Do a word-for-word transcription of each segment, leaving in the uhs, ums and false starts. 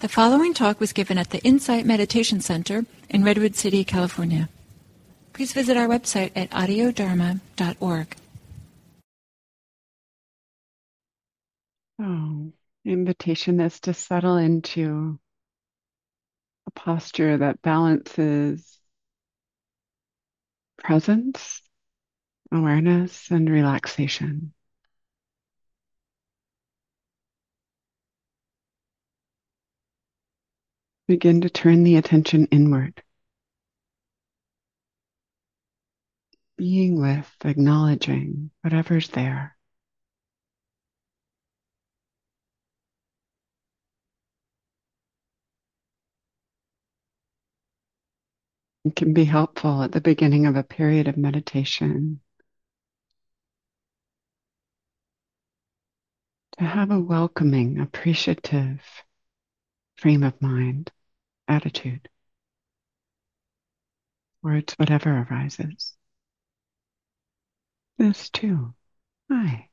The following talk was given at the Insight Meditation Center in Redwood City, California. Please visit our website at audio dharma dot org. Oh, the invitation is to settle into a posture that balances presence, awareness, and relaxation. Begin to turn the attention inward, being with, acknowledging whatever's there. It can be helpful at the beginning of a period of meditation to have a welcoming, appreciative frame of mind, attitude, words, whatever arises. This too. Hi.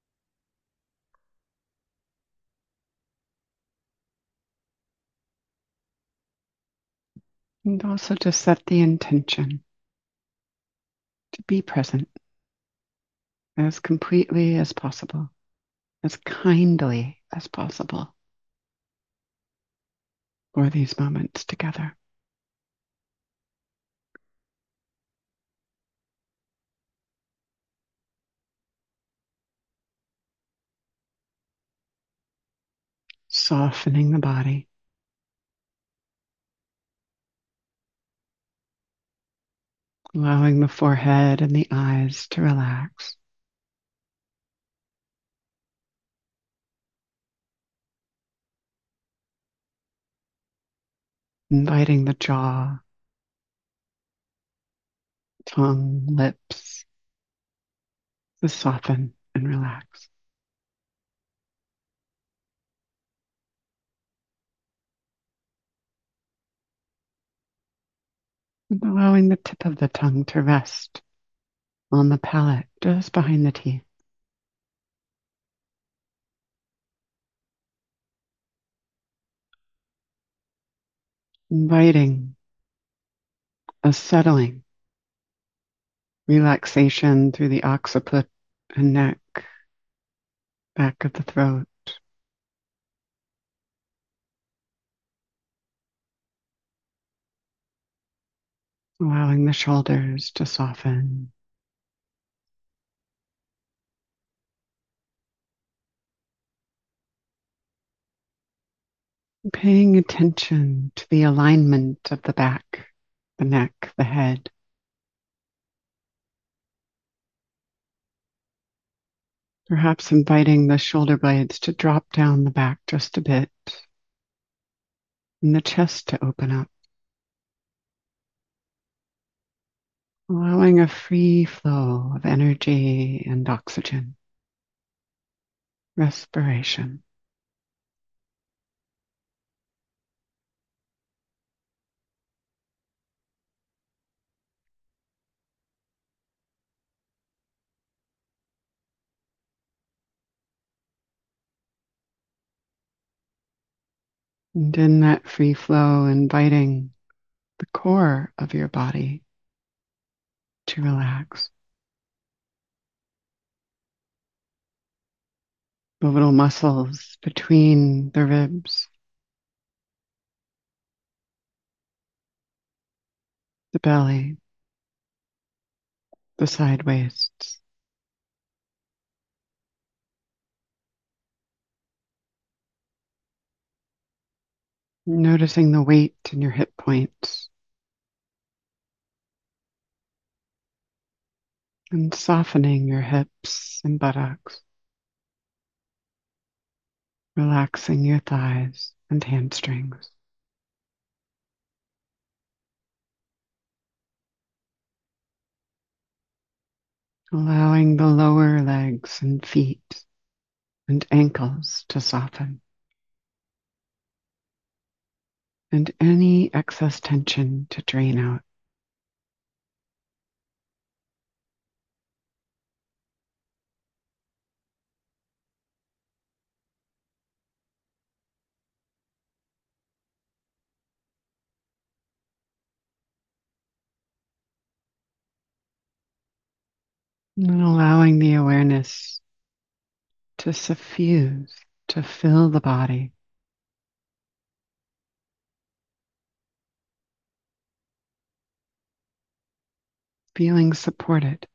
And also to set the intention to be present as completely as possible, as kindly as possible for these moments together. Softening the body, allowing the forehead and the eyes to relax. Inviting the jaw, tongue, lips to soften and relax. And allowing the tip of the tongue to rest on the palate just behind the teeth. Inviting a settling, relaxation through the occiput and neck, back of the throat. Allowing the shoulders to soften. Paying attention to the alignment of the back, the neck, the head. Perhaps inviting the shoulder blades to drop down the back just a bit, and the chest to open up. Allowing a free flow of energy and oxygen. Respiration. And in that free flow, inviting the core of your body to relax. The little muscles between the ribs, the belly, the side waists. Noticing the weight in your hip points. And softening your hips and buttocks. Relaxing your thighs and hamstrings. Allowing the lower legs and feet and ankles to soften. And any excess tension to drain out. And allowing the awareness to suffuse, to fill the body. Feeling supported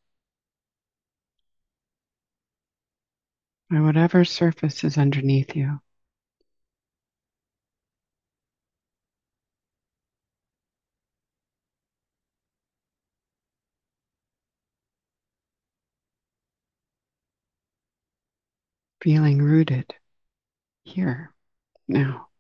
by whatever surface is underneath you. Feeling rooted here, now.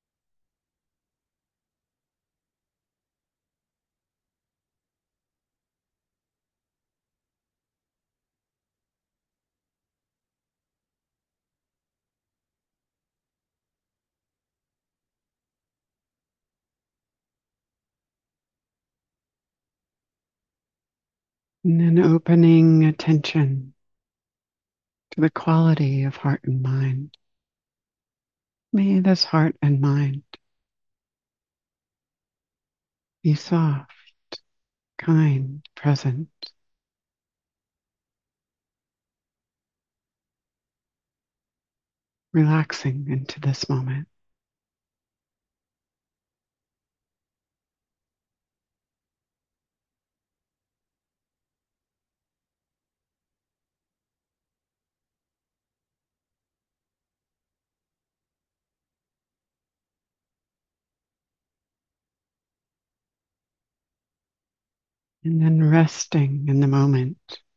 And then opening attention to the quality of heart and mind. May this heart and mind be soft, kind, present, relaxing into this moment. And then resting in the moment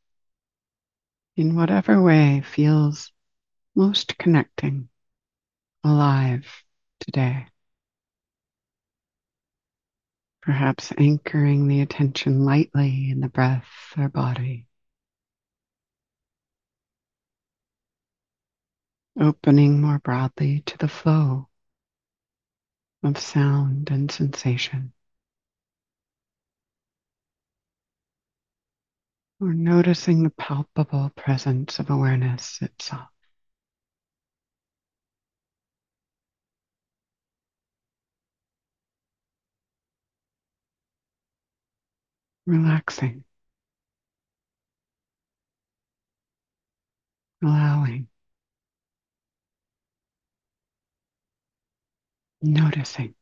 in whatever way feels most connecting, alive today. Perhaps anchoring the attention lightly in the breath or body. Opening more broadly to the flow of sound and sensation. Or noticing the palpable presence of awareness itself. Relaxing, allowing, noticing.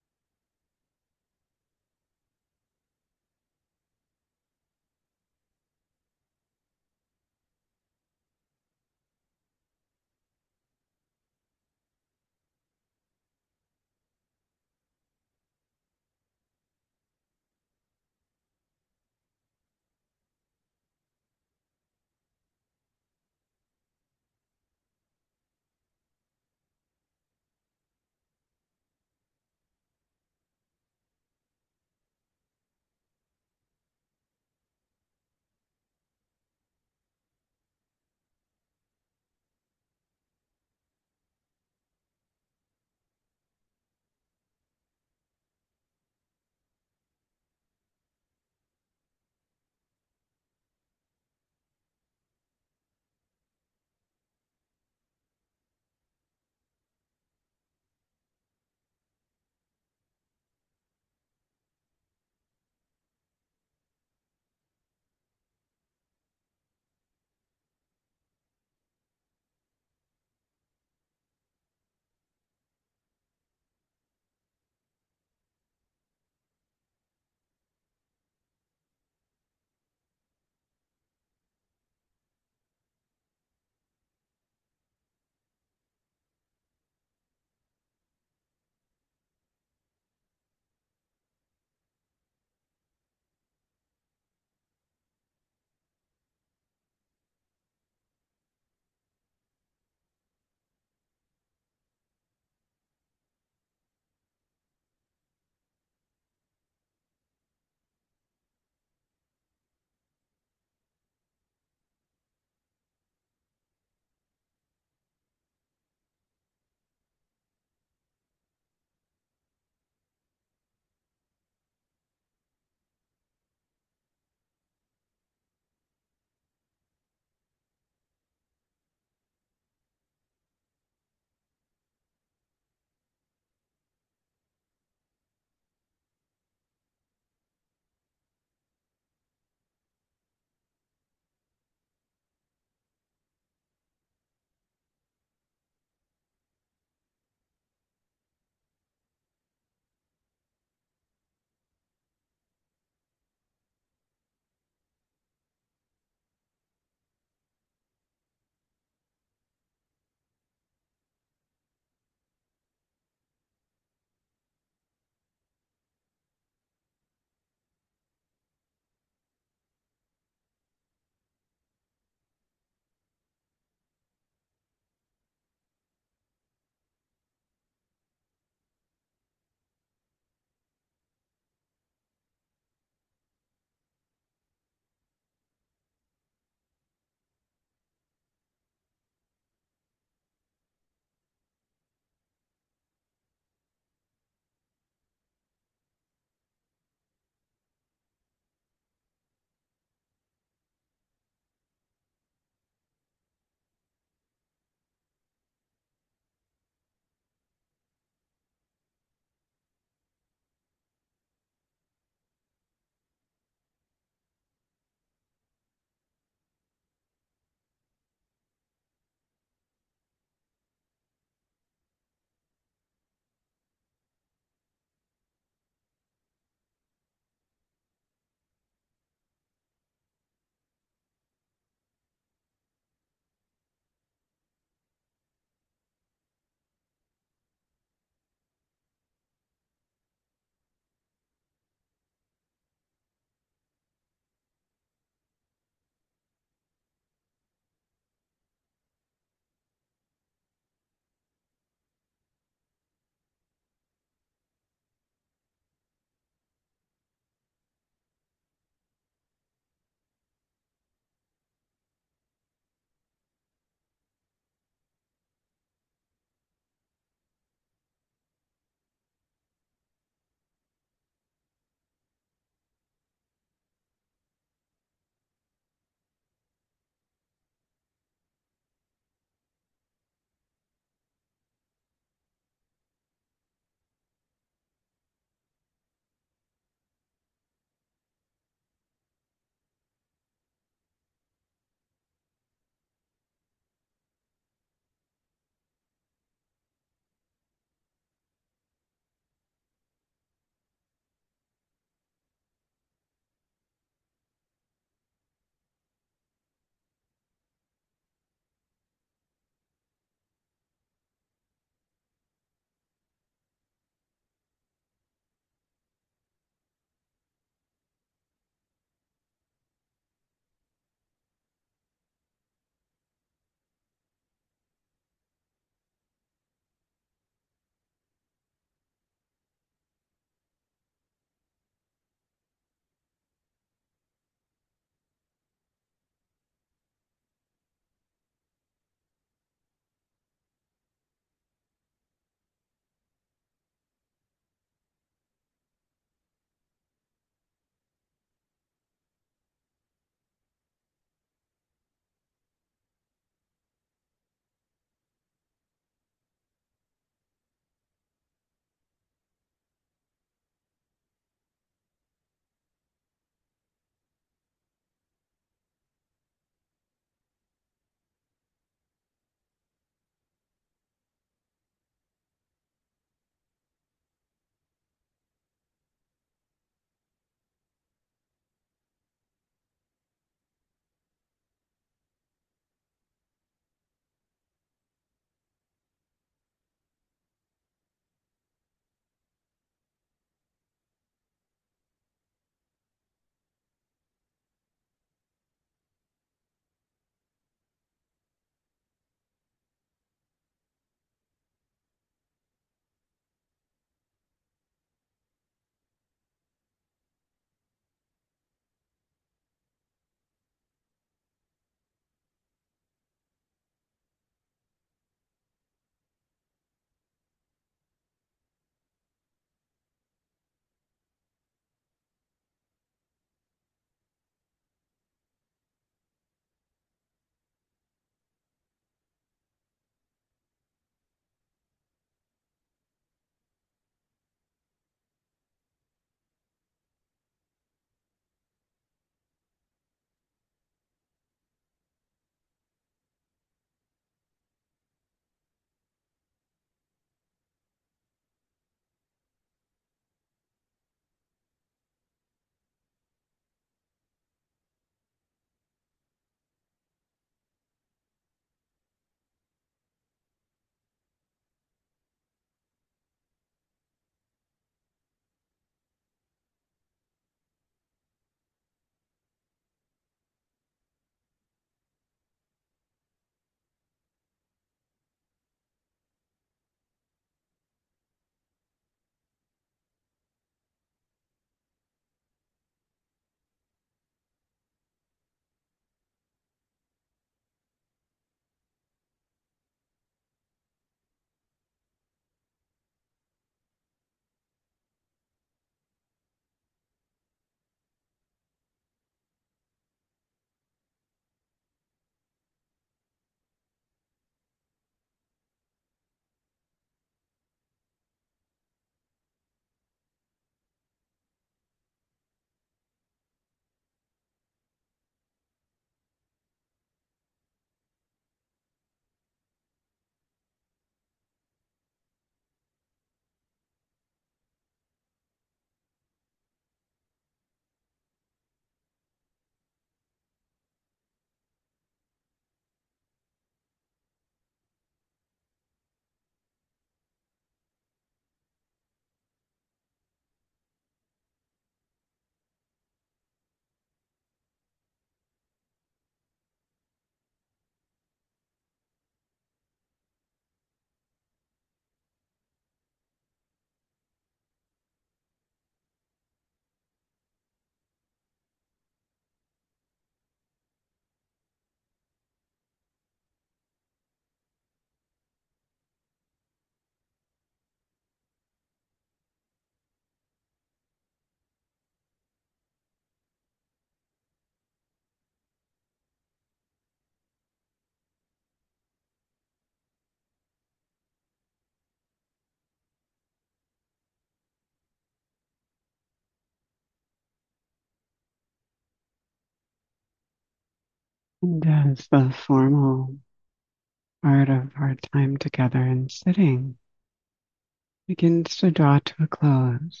And as the formal part of our time together in sitting begins to draw to a close,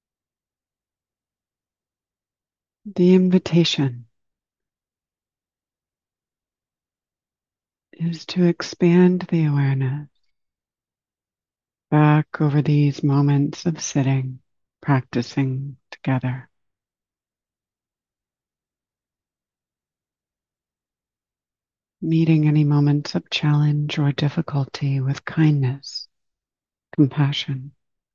the invitation is to expand the awareness back over these moments of sitting, practicing together. Meeting any moments of challenge or difficulty with kindness, compassion,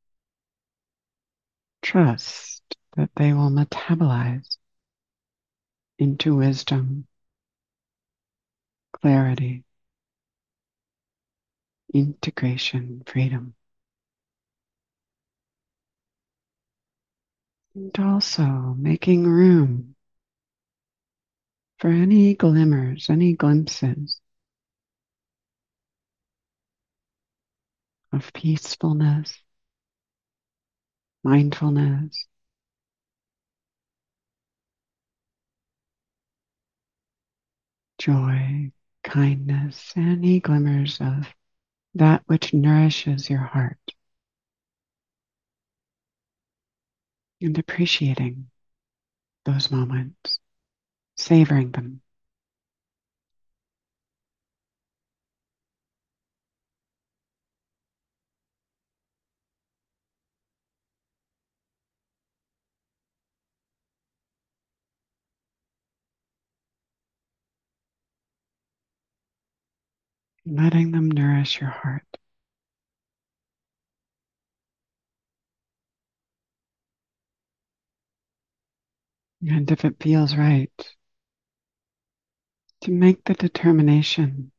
trust that they will metabolize into wisdom, clarity, integration, freedom. And also making room for any glimmers, any glimpses of peacefulness, mindfulness, joy, kindness, any glimmers of that which nourishes your heart, and appreciating those moments, savoring them. Letting them nourish your heart. And if it feels right, to make the determination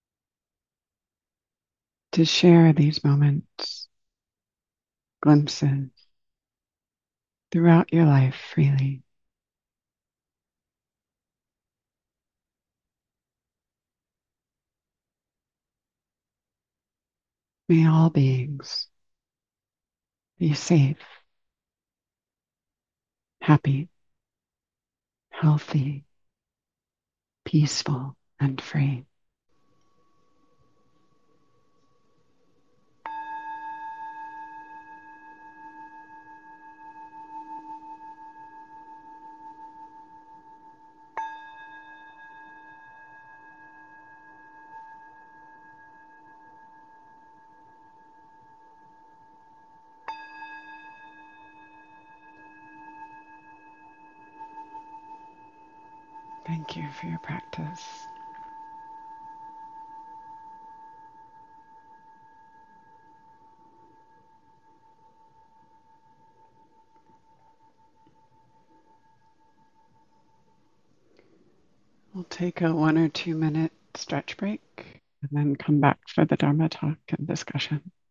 to share these moments, glimpses throughout your life freely. May all beings be safe, happy, healthy, peaceful, and free. Thank you for your practice. We'll take a one or two minute stretch break and then come back for the Dharma talk and discussion.